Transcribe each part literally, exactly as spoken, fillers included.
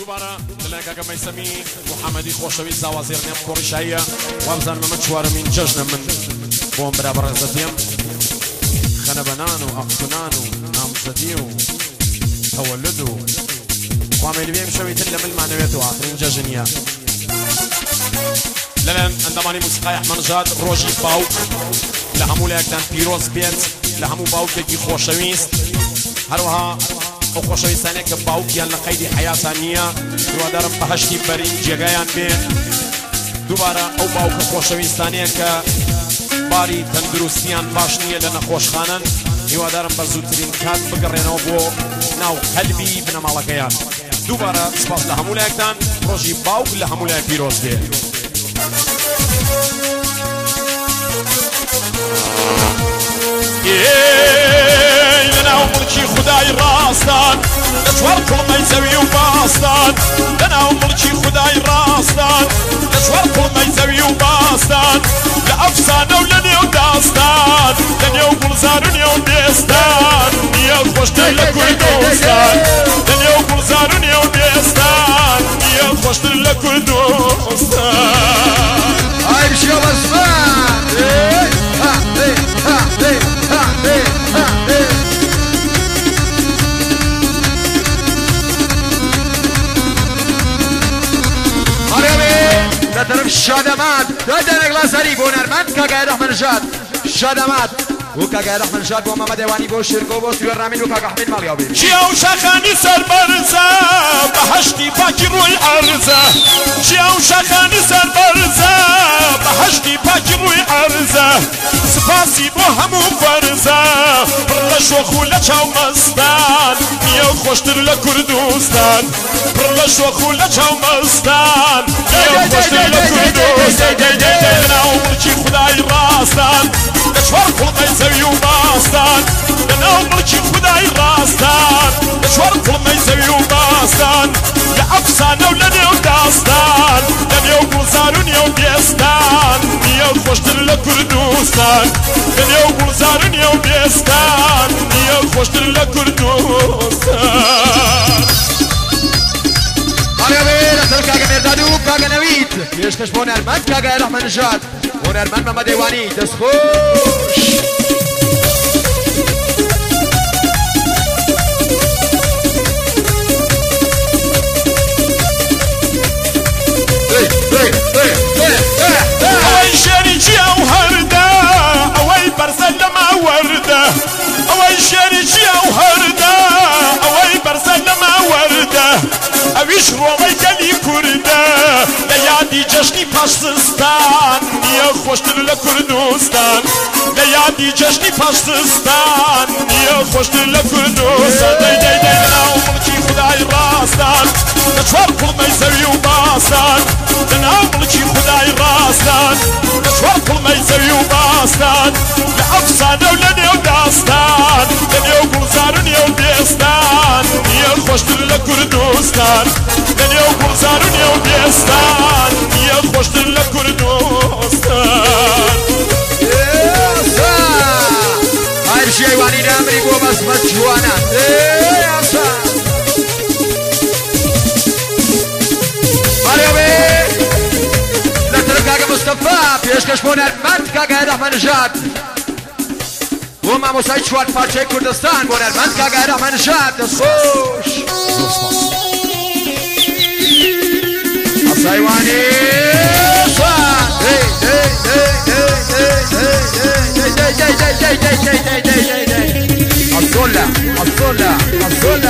دوباره لەلایەن کاکە مەیسەمی محەممەدی خۆشەویست زاوازێر نێم کوڕیشاییە وابزانم ئەمە چوارەمین جەژنە من بۆم برا بەڕێزەتیم خەنە بەنان و ئەقتونان و نامزەدی و تەوەلد و خوامێلی بێم شەوی تر لە ملمانەوێتەوە ئاخرین جەژنیە لەلایەن ئەندەمانی موسیقای ئەحمەدنژاد ڕۆژی باوک لە هەموو لایەکتان پیرۆز بێت لە هەموو باوکێکی خۆشەویست هەروەها ئەو خۆشەویستانێک کە باوکیان لە قەیدی حەیاتان نییە هیوادارم بەهەشتی بەرین جێگایان بێن دووبارە ئەو باوکە خۆشەویستانەیە کە باری تەندروستیان باش نییە لە نەخۆشخانەن هیوادارم بە زووترین کات بگەڕێنەوە بۆ ناو قەلبی بنەماڵەکەیان دووبارە سپاس لە هەموو لایەکتان ڕۆژی باوک لە هەموو لای پیرۆز بێ لەناو مڵکی خودای ڕاستان لە چوار کوڵمەی زەوی و باستان لەناو مڵکی خودای ڕاستان لە چوار کوڵمەی زەوی و باستان لە ئەفسانە و لە نێو داستان لە نێو گوڵزار و نێو دێستان نییە خۆشتر لە کوردستان لە نێو گوڵزار و نێو دێستان نییە خۆشتر لە کوردستان ئای بشێ بەزمان ها ها ها ها لا طرف الشادمات دادنك لازاري بونرمند كاكا أحمدنژاد شادمات وكاكا أحمدنژاد بو محمد ديواني بو شركو بو سوير رامين وكاكا حميد ماليابي جياو شاخاني سر برزا بهشتي باكي روي عرزة جياو شاخاني سر برزا بهشتي باكي روي عرزة سپاسي بو همو فرزا برلش وخولة چاو مستان نيو خوشتر لكردوستان برلش وخولة چاو مستان نيو خوشتر لكردوستان لناو ملكي خداي راستان لشوار كلمي زوي وباستان لناو ملكي خداي راستان لشوار كلمي زوي وباستان لأفسانة ولنيو داستان لنيو گلزار ونيو ديستان نيو خوشتر لكردوستان لنيو گلزار ونيو ديستان نيو خوشتر لكردوستان مرحبا لسر كاكا مردادو كاكا نويد يشكش بونرمند كاكا أحمدنژاد بونرمند محمد ديواني دستخوش اوي شريجي او هرده اوي برزل لما ورده اوي شريجي او هرده اوي برزل لما ورده اويش رومي قلي كرده ليادي جشني پاشتستان نيه خوشتر لكردوستان ليادي جشني پاشتستان نيه خوشتر لكردوستان دي دي دي لناو ملكي خداي راستان لچوار كلمي زوي وباستان لناو ملكي خداي راستان لچوار كلمي زوي وباستان لأفسانة ولنيو داستان لنيو گلزار ونيو ديستان نيه خوشتر لكردوستان لنيو گلزار ونيو ديستان نيه خوشتر لكردوستان هاي بشي ايواني نامري بو بس بس جوانا مرحبا لطرف كاكا مصطفى بيشكش بونرمند كاكا أحمدنژاد وما مساعد شوار پارچه کردستان بونرمند كاكا أحمدنژاد دستخوش اصايواني الصولة الصولة الصولة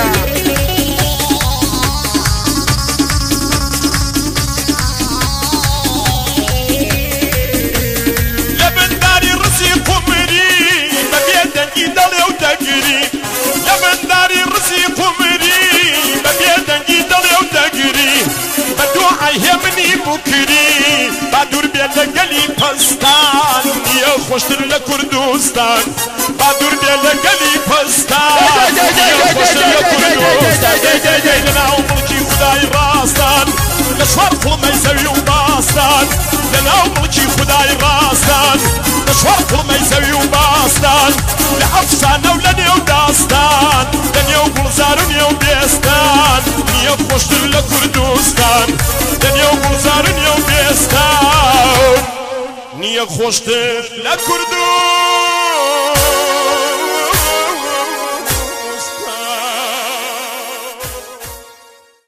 لبن داري رسي قمري ببيدن يدلي وتقري لبن داري رسي قمري ببيدن يدلي وتقري بدوعي همني بكري بدور بيلا قلي پستان نيه خوشتر لكردوستان بدور بيلا قلي پستان نيه خوشتر لكردوستان لناو ملكي خداي راستان لشوار كلمي زوي وباستان لناو ملكي خداي راستان لشوار كلمي زوي وباستان لأفسانة ولنيو داستان لنيو گلزار ونيو ديستان نيه خوشتر لكردوستان کوردستان نییە خۆشتر لە کوردستان